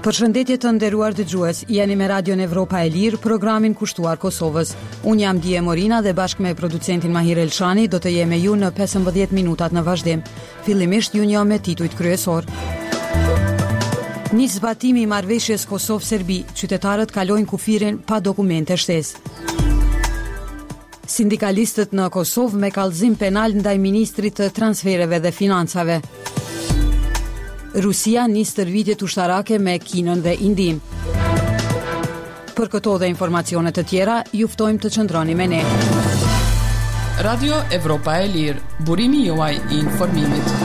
Përshëndetje të nderuar dëgjues, jeni me Radion Evropa e Lirë, programin kushtuar Kosovës. Unë jam Dije Morina dhe bashkë me producentin Mahir Elshani do të jemi ju në 15 minutat në vazhdim. Fillimisht ju njoh me titujt kryesor. Nis zbatimi i marrëveshjes Kosovë-Serbi, qytetarët kalojnë kufirin pa dokumente shtesë. Sindikalistët në Kosovë me kallëzim penal ndaj ministrit të transfereve dhe financave. Rusia nis stërvitjet ushtarake me Kinën dhe Indin. Për këto dhe informacione të tjera, ju ftojmë të qëndroni me ne. Radio Evropa e Lirë, burimi juaj i informimit.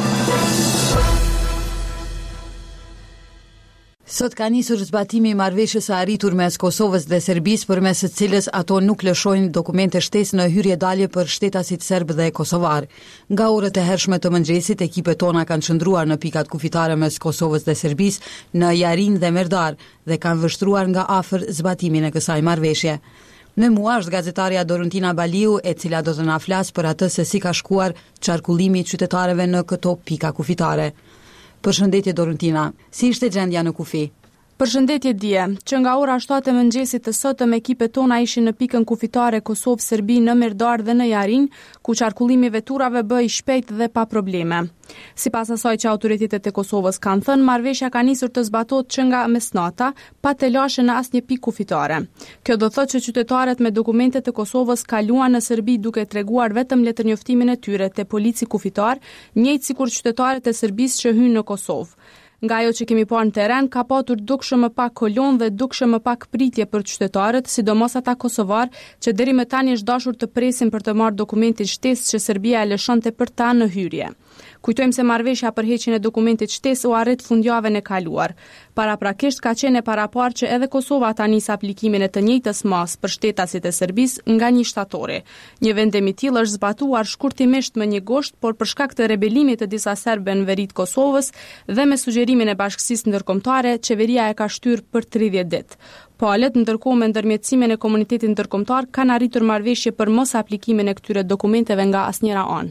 Sot ka nisur zbatimi i marrëveshjes së arritur mes Kosovës dhe Serbisë, përmes së cilës ato nuk lëshojnë dokumente shtesë në hyrje-dalje për shtetasit serb dhe kosovar. Nga orët e hershme të mëngjesit, ekipet tona kanë qëndruar në pikat kufitare mes Kosovës dhe Serbisë në Jarin dhe Merdar dhe kanë vështruar nga afër zbatimin e kësaj marrëveshje. Me mua është gazetarja Dorontina Baliu, e cila do të na flasë për atë se si ka shkuar qarkullimi i qytetarëve në këto pika kufitare. Përshëndetje Dorontina, si ishte gjendja në kufi? Përshëndetje Dije, që nga ora 7 e mëngjesit të sotëm ekipet tona ishin në pikën kufitare Kosovë-Serbi në Merdar dhe në Jarin, ku qarkullimi i veturave bëi shpejt dhe pa probleme. Sipas asaj që autoritetet e Kosovës kanë thënë, marrëveshja ka nisur të zbatohet që nga mesnata, pa të lashë në asnjë pikë kufitare. Kjo do thotë që qytetarët me dokumentet e Kosovës kaluan në Serbi duke treguar vetëm letërnjoftimin e tyre te polici kufitar, njëjtë sikur qytetarët e Serbisë që hynë në Kosovë. Nga ajo që kemi parë në terren, ka patur dukshëm më pak kolon dhe dukshëm më pak pritje për qytetarët, sidomos ata kosovar, që deri më tani është dashur të presin për të marrë dokumentin shtesë që Serbia e lëshonte për ta në hyrje. Kujtojmë se marrëveshja për heqjen e dokumentit shtesë u arrit fundjavën e kaluar. Paraprakisht ka qenë e paraparë që edhe Kosova ta nis aplikimin e të njëjtës masë për shtetasit e Serbisë nga 1 shtatori. Një vendim i tillë është zbatuar shkurtimisht më 1 gusht, por për shkak të rebelimit të disa serbë në veri të Kosovës dhe me sugjerimin e Bashkësisë Ndërkombëtare, qeveria e ka shtyrë për 30 ditë. Palët, ndërkohë me ndërmjetësimin e komunitetit ndërkombëtar, kanë arritur marrëveshje për mos aplikimin e këtyre dokumenteve nga asnjëra anë.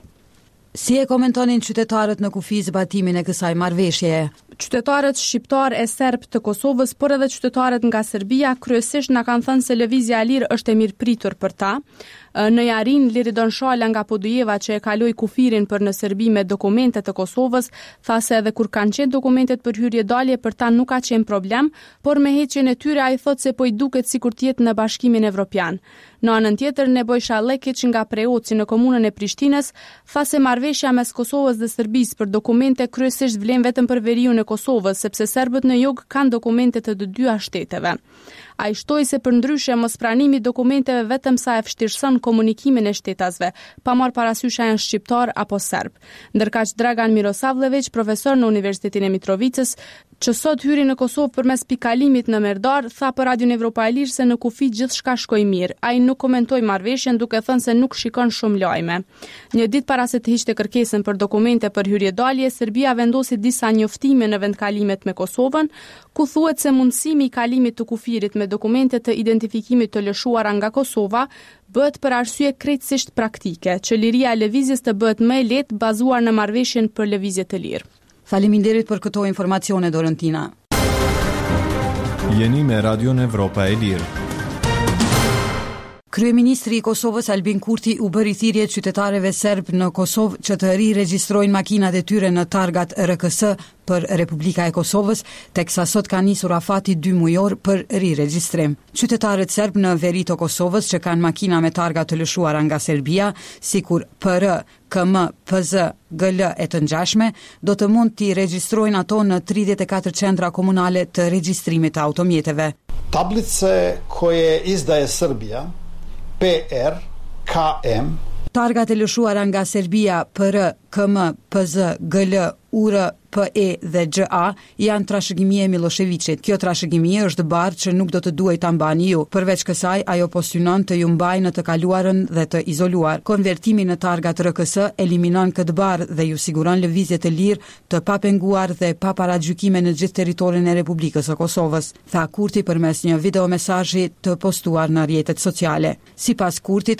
Si e komentonin qytetarët në kufi zbatimin e kësaj marrëveshjeje? Qytetarët shqiptar e serb të Kosovës, por edhe qytetarët nga Serbia, kryesisht na kanë thënë se lëvizja e lirë është e mirëpritur për ta. Në Jarin, Liridon Shala nga Podujeva, që e kaloi kufirin për në Serbi me dokumentet të Kosovës, tha se edhe kur kanë qenë dokumentet për hyrje-dalje për ta nuk ka qenë problem, por me heqjen e tyre ai thotë se po i duket sikur të jetë në Bashkimin Evropian. Në anën tjetër, Nebojša Lekić nga Preoci në komunën e Prishtinës tha se marrëveshja mes Kosovës dhe Serbisë për dokumente kryesisht vlen vetëm për veriun e Kosovës, sepse serbët në jug kanë dokumente të dyja shteteve. Ai shtoi se përndryshe mospranimi i dokumenteve vetëm sa e vështirëson komunikimin e shtetasve, pa marrë parasysh a janë shqiptar apo serb. Ndërkaq Dragan Mirosavljević, profesor në Universitetin e Mitrovicës, që sot hyri në Kosovë përmes pikalimit në Merdar, tha për Radion Evropa e Lirë se në kufi gjithçka shkoi mirë. Ai nuk komentoi marrëveshjen duke thënë se nuk shikon shumë lajme. Një ditë para se të hiqte kërkesën për dokumente për hyrje-dalje, Serbia vendosi disa njoftime në vendkalimet me Kosovën, ku thuhet se mundësimi i kalimit të kufirit me dokumente të identifikimit të lëshuara nga Kosova bëhet për arsye krejtësisht praktike, që liria e lëvizjes të bëhet më e lehtë bazuar në marrëveshjen për lëvizje të lirë. Faleminderit për këto informacione, Dorontina. Jeni me Radion Evropa e Lirë. Kryeministri i Kosovës Albin Kurti u bëri thirrje qytetarëve serb në Kosovë që të riregjistrojnë makinat e tyre në targat RKS për Republika e Kosovës, teksa sot ka nisur afati 2 mujor për riregjistrim. Qytetarët serb në veri të Kosovës që kanë makina me targa të lëshuara nga Serbia, sikur PR, KM, PZ, GL e të ngjashme, do të mund t'i regjistrojnë ato në 34 centra komunale të regjistrimit të automjeteve. Tablice koje izdaje Srbija, PR, KM, targat e lëshuara nga Serbia, PR, KM, PZ, GL, UR, PE dhe GA janë trashëgimie Miloševićit. Kjo trashëgimie është barë që nuk do të duhej ta mbani ju. Përveç kësaj, ajo po synon të ju mbajë në të kaluarën dhe të izoluar. Konvertimi në targat RKS eliminon këtë barë dhe ju siguron lëvizje të lirë, të papenguar dhe pa paragjykime në gjithë territorin e Republikës së Kosovës, tha Kurti përmes një videomesazhi të postuar në rrjetet sociale. Sipas Kurtit,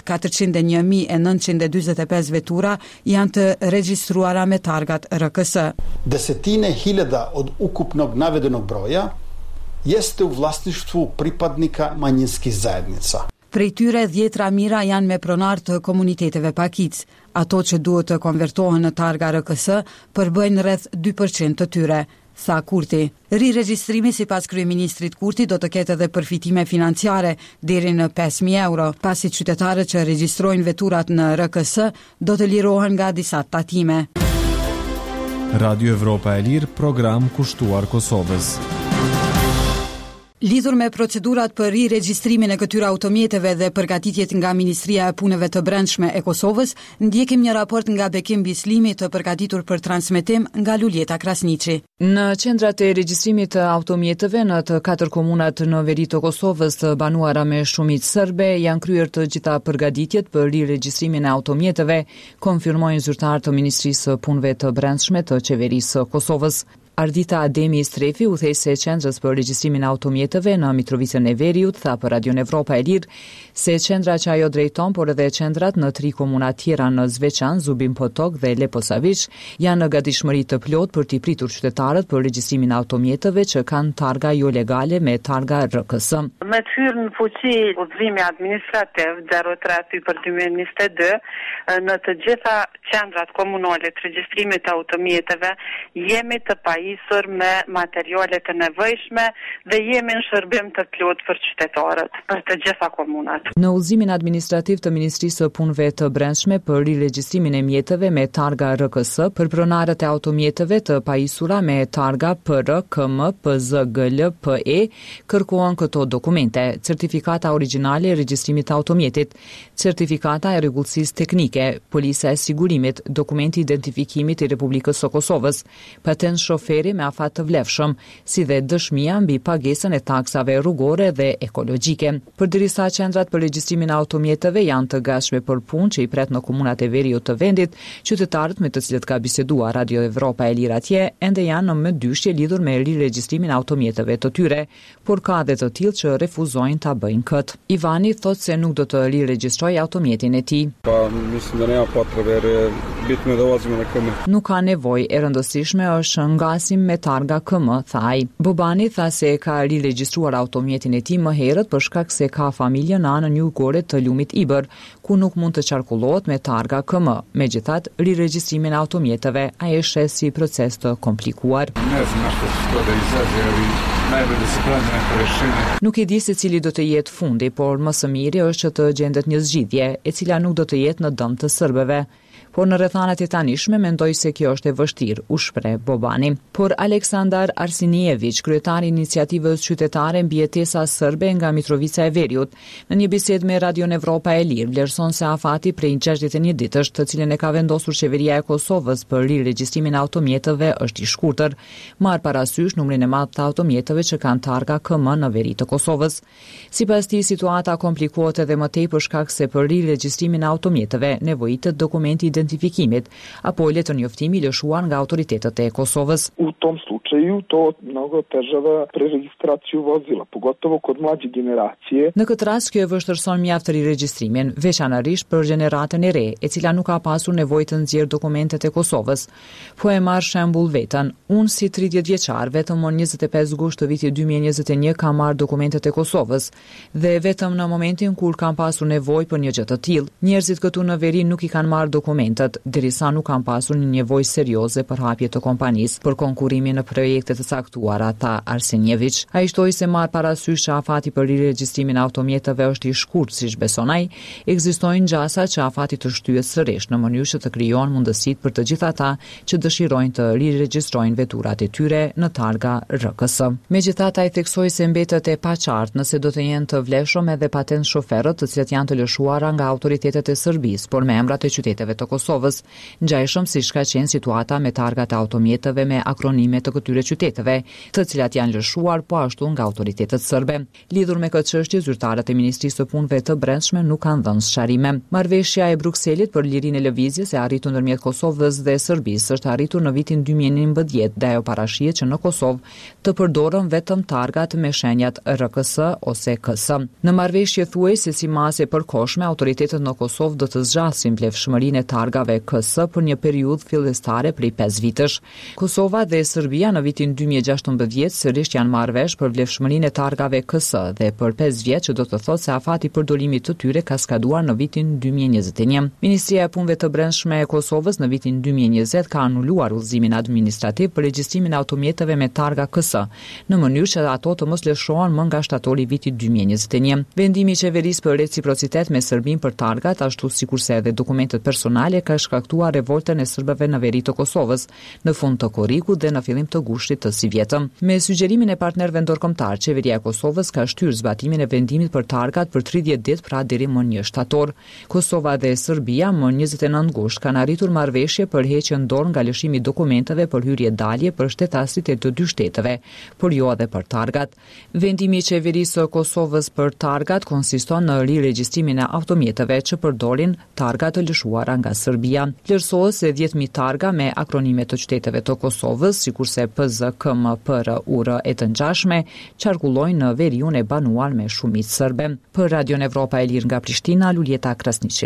401.945 vetura janë të regjistruara me targat RKS. 10.000 od ukupnog navedenog broja jeste u vlasništvu pripadnika manjinskih zajednica. Prej tyre 10 mijëra janë me pronar të komuniteteve pakic. Ato që duhet të konvertohen në targa RKS përbëjnë rreth 2% të tyre, tha Kurti. Riregjistrimi sipas kryeministrit Kurti do të ketë edhe përfitime financiare deri në 5.000 euro, pasi qytetarët që regjistrojnë veturat në RKS do të lirohen nga disa tatime. Radio Evropa e Lirë, program kushtuar Kosovës. Lidhur me procedurat për riregjistrimin e këtyre automjeteve dhe përgatitjet nga Ministria e Punëve të Brendshme e Kosovës, ndjekim një raport nga Bekim Bislimi të përgatitur për transmetim nga Luljeta Krasniqi. Në qendrat e regjistrimit të automjeteve në të 4 komunat në veri të Kosovës të banuara me shumicë serbe janë kryer të gjitha përgatitjet për riregjistrimin e automjeteve, konfirmojnë zyrtarë të Ministrisë së Punëve të Brendshme të Qeverisë së Kosovës. Ardita Ademi Strefi, udhëheqëse e qendrës për regjistrimin e automjeteve në Mitrovicën e Veriut, tha për Radio Evropa e Lirë se qendra që ajo drejton, por edhe qendrat në 3 komuna tjera në Zveçan, Zubin Potok dhe Leposavić janë në gatishmëri të plot për t'i pritur qytetarët për regjistrimin e automjeteve që kanë targa jo legale me targa RKS. Me të hyrë në fuqi udhëzimi administrativ 03/2022 në të gjitha qendrat komunale të regjistrimit të automjeteve jemi të pajisur me materialet e nevojshme dhe jemi në shërbim të plot për qytetarët, për të gjitha komunat. Në udhëzimin administrativ të Ministrisë së Punëve të Brendshme për riregjistrimin e mjeteve me targa RKS për pronarët e automjeteve të pajisura me targa PR, KM, PZ, GL, PE, kërkohen këto dokumente: certifikata origjinale e regjistrimit të automjetit, certifikata e rregullsisë teknike, polisa e sigurimit, dokumenti i identifikimit i Republikës së Kosovës, patent shoferi me afat të vlefshëm, si dhe dëshmia mbi pagesën e taksave rrugore dhe ekologjike. Përderisa qendrat për regjistrimin e automjeteve janë të gatshme për punë që i pret në komunat e veriut të vendit, qytetarët me të cilët ka biseduar Radio Evropa e Lirë atje ende janë në mëdyshje lidhur me riregjistrimin e automjeteve të tyre, por ka edhe të tillë që refuzojnë ta bëjnë këtë. Ivani thotë se nuk do të riregjistrojë automjetin e tij. Nuk ka nevojë, e rëndësishme është ngasim me targa KM, tha ai. Bobani tha se ka riregjistruar automjetin e tij më herët për shkak se ka familje në anën jugore të lumit Ibër, ku nuk mund të qarkullohet me targa KM. Megjithatë, riregjistrimin e automjeteve ai e sheh si proces të komplikuar. Nuk e di se cili do të jetë fundi, por më së miri është që të gjendet një zgjidhje, e cila nuk do të jetë në dëm të serbëve. Por në rrethanat e tanishme mendoj se kjo është e vështirë, u shpreh Bobani. Por Aleksandar Arsiniević, kryetari i iniciativës qytetare mbi jetesa serbe nga Mitrovica e Veriut, në një bisedë me Radio Evropa e Lirë, vlerëson se afati prej 61 ditësh, të cilën e ka vendosur qeveria e Kosovës për riregjistrimin e automjeteve, është i shkurtër, marr parasysh numrin e madh të automjeteve që kanë targa KM në veri të Kosovës. Sipas tij, situata komplikohet edhe më tej për shkak se për riregjistrimin e automjeteve nevojitet dokumenti identifikimit apo letër njoftimi i lëshuar nga autoritetet e Kosovës. U tom slučaju to mnogo otežava preregistraciju vozila, pogotovo kod mlađe generacije. Në këtë rast kjo vështirëson mjaft riregjistrimin, veçanërisht për gjeneratën e re, e cila nuk ka pasur nevojë të nxjerrë dokumentet e Kosovës. Po e marr shembull veten. Unë si 30 vjeçar vetëm në 25 gusht të vitit 2021 kam marrë dokumentet e Kosovës dhe vetëm në momentin kur kam pasur nevojë për një gjë të tillë. Njerëzit këtu në veri nuk i kanë marrë dokumentet, derisa nuk kanë pasur një nevojë serioze për hapje të kompanisë për konkurimin në projekte të caktuara, tha Arsiniević. Ai shtoi se marr parasysh që afati për riregjistrimin e automjeteve është i shkurtë, siç beson ai, ekzistojnë gjasa që afati të shtyhet sërish në mënyrë që të krijohen mundësitë për të gjithë ata që dëshirojnë të riregjistrojnë veturat e tyre në targa RKS. Megjithatë, ai theksoi se mbetet e paqartë nëse do të jenë të vlefshëm edhe patent shoferët, të cilët janë të lëshuara nga autoritetet e Serbisë, por me emrat e qyteteve të Kosovës, ngjajshëm siç ka qenë situata me targat e automjeteve me akronime të këtyre qyteteve, të cilat janë lëshuar po ashtu nga autoritetet serbe. Lidhur me këtë çështje, zyrtarët e Ministrisë së Punëve të Brendshme nuk kanë dhënë sqarime. Marrëveshja e Brukselit për lirinë e lëvizjes e arritur ndërmjet Kosovës dhe Serbisë është arritur në vitin 2019 dhe ajo parashihet që në Kosovë të përdoren vetëm targat me shenjat RKS ose KS. Në marrëveshje thuaj se si masë e përkohshme autoritetet në Kosovë do të zgjasin vlefshmërinë e targave targave KS për një periudhë fillestare prej 5 vitësh. Kosova dhe Serbia në vitin 2016 sërish janë marrë vesh për vlefshmërinë e targave KS dhe për 5 vjet, që do të thotë se afati i përdorimit të tyre ka skaduar në vitin 2021. Ministria e Punëve të Brendshme e Kosovës në vitin 2020 ka anuluar udhëzimin administrativ për regjistrimin e automjeteve me targa KS, në mënyrë që ato të mos lëshohen më nga shtatori i vitit 2021. Vendimi i qeverisë për reciprocitet me Serbinë për targat, ashtu sikurse edhe dokumentet personale, ka shkaktuar revoltën e serbëve në veri të Kosovës, në fund të korrikut dhe në fillim të gushtit të si vjetëm. Me sugjerimin e partnerëve ndërkombëtar, qeveria e Kosovës ka shtyrë zbatimin e vendimit për targat për 30 ditë, pra deri më 1 shtator. Kosova dhe Serbia më 29 gusht kanë arritur marrëveshje për heqjen dorë nga lëshimi i dokumenteve për hyrje dalje për shtetasit e të dy shteteve, por jo edhe për targat. Vendimi i qeverisë së Kosovës për targat konsiston në riregjistrimin e automjeteve që përdorin targa të lëshuara nga Serbia. Vlerësohet se 10.000 targa me akronime të qyteteve të Kosovës, sikurse PZKMPR-UR e të ngjashme, qarkullojnë në veriun e banuar me shumicë serbe. Për Radion Evropa e Lirë nga Prishtina, Luljeta Krasniqi.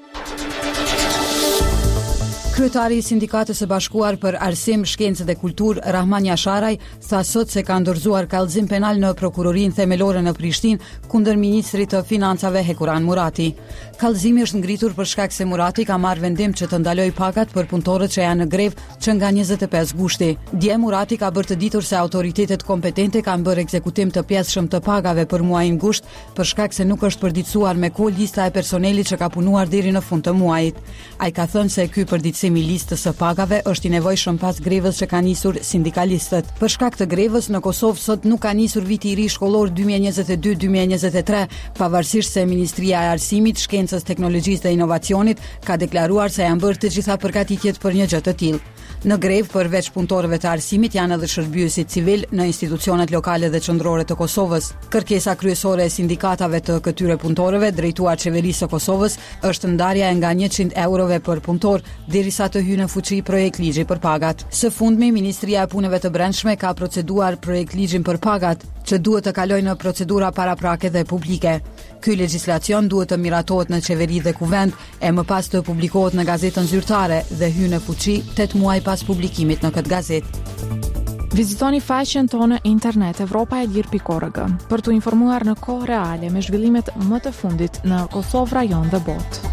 Kryetari i Sindikatës së Bashkuar për Arsim, Shkencë dhe Kulturë, Rahman Jasharaj, tha sot se ka ndërzuar kallëzim penal në prokurorinë themelore në Prishtinë kundër ministrit të Financave Hekuran Murati. Kallëzimi është ngritur për shkak se Murati ka marrë vendim që të ndalojë pagat për punëtorët që janë në grevë që nga 25 gushti. Dje Murati ka bërë të ditur se autoritetet kompetente kanë bërë ekzekutim të pjesëshëm të pagave për muajin gusht për shkak se nuk është përditësuar me kohë lista e personelit që ka punuar deri në fund të muajit. Ai ka thënë se ky përditësimi i listës së pagave është i nevojshëm pas grevës që kanë nisur sindikalistët. Për shkak të grevës në Kosovë sot nuk ka nisur viti i ri shkollor 2022-2023, pavarësisht se Ministria e Arsimit, Shkencës, Teknologjisë dhe Inovacionit ka deklaruar se janë bërë të gjitha përgatitjet për një gjë të tillë. Në grevë përveç punëtorëve të arsimit janë edhe shërbëjuesit civil në institucionet lokale dhe qendrore të Kosovës. Kërkesa kryesore e sindikatave të këtyre punëtorëve drejtuar qeverisë së Kosovës është ndarja e nga 100 eurove për punëtor derisa të hyjë në fuqi projekt ligji për pagat. Së fundmi, Ministria e Punëve të Brendshme ka proceduar projekt ligjin për pagat, që duhet të kalojë në procedura paraprake dhe publike. Ky legjislacion duhet të miratohet në qeveri dhe kuvend e më pas të publikohet në gazetën zyrtare dhe hyjë në fuqi 8 muaj pas publikimit në këtë gazetë. Vizitoni faqen tonë internet evropaelir.org për të informuar në kohë reale me zhvillimet më të fundit në Kosovë, rajon dhe botë.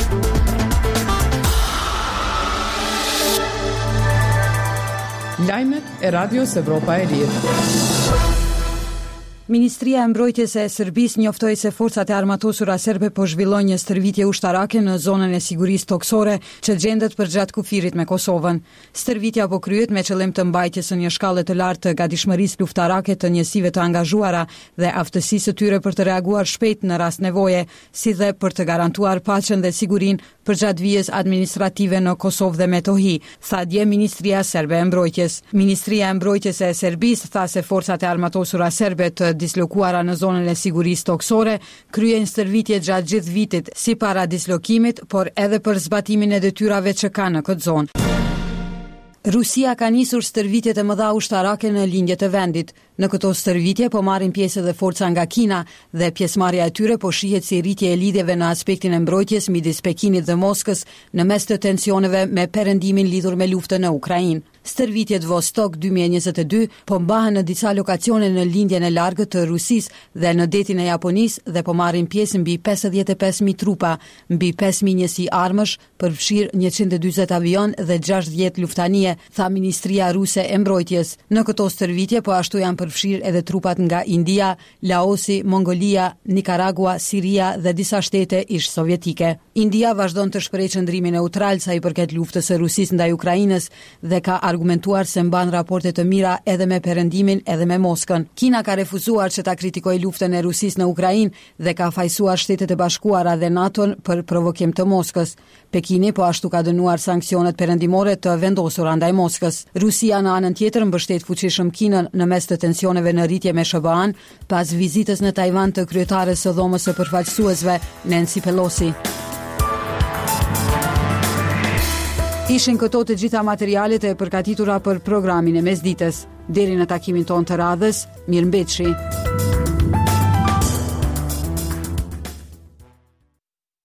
Lajmet e Radios Evropa e Lirë. Ministria e Mbrojtjes e Serbisë njoftoi se forcat e armatosura serbe po zhvillojnë një stërvitje ushtarake në zonën e sigurisë toksore që gjendet përgjatë kufirit me Kosovën. Stërvitja po kryhet me qëllim të mbajtjes së një shkallë të lartë të gatishmërisë luftarake të njësive të angazhuara dhe aftësisë së tyre për të reaguar shpejt në rast nevoje, si dhe për të garantuar paqen dhe sigurinë përgjatë vijës administrative në Kosovë dhe Metohi, tha dje Ministria Serbe e Mbrojtjes. Ministria e Mbrojtjes e Serbisë tha se forcat e armatosura serbe të dislokuara në zonën e sigurisë toksore kryejnë stërvitje gjatë gjithë vitit, si para dislokimit, por edhe për zbatimin e detyrave që ka në këtë zonë. Rusia ka nisur stërvitjet e mëdha ushtarake në lindjet e vendit. Në këto stërvitje po marrin pjesë edhe forca nga Kina dhe pjesëmarrja e tyre po shihet si rritje e lidhjeve në aspektin e mbrojtjes midis Pekinit dhe Moskës në mes të tensioneve me perëndimin lidhur me luftën në Ukrainë. Stërvitjet Vostok 2022 po mbahen në disa lokacione në lindjen e largët të Rusisë dhe në detin e Japonisë dhe po marrin pjesë mbi 55.000 trupa, mbi 5.000 njësi armësh, përfshirë 140 avion dhe 60 luftanie, tha Ministria Ruse e Mbrojtjes. Në këto stërvitje po ashtu janë përfshirë edhe trupat nga India, Laosi, Mongolia, Nicaragua, Siria dhe disa shtete ish sovjetike. India vazhdon të shprehë qëndrimin neutral sa i përket luftës së Rusisë ndaj Ukrainës dhe ka argumentuar se mban raporte të mira edhe me perëndimin edhe me Moskën. Kina ka refuzuar që ta kritikojë luftën e Rusisë në Ukrainë dhe ka fajsuar Shtetet e Bashkuara dhe NATO-n për provokim të Moskës. Pekini po ashtu ka dënuar sanksionet perëndimore të vendosura ndaj Moskës. Rusia në anën tjetër mbështet fuqishëm Kinën në mes të tensioneve në rritje me SBA-n pas vizitës në Tajvan të kryetares së Dhomës së Përfaqësuesve Nancy Pelosi. Ishin këto të gjitha materialet e përgatitura për programin e mesditës. Deri në takimin ton të radhës, mirëmbëjtje.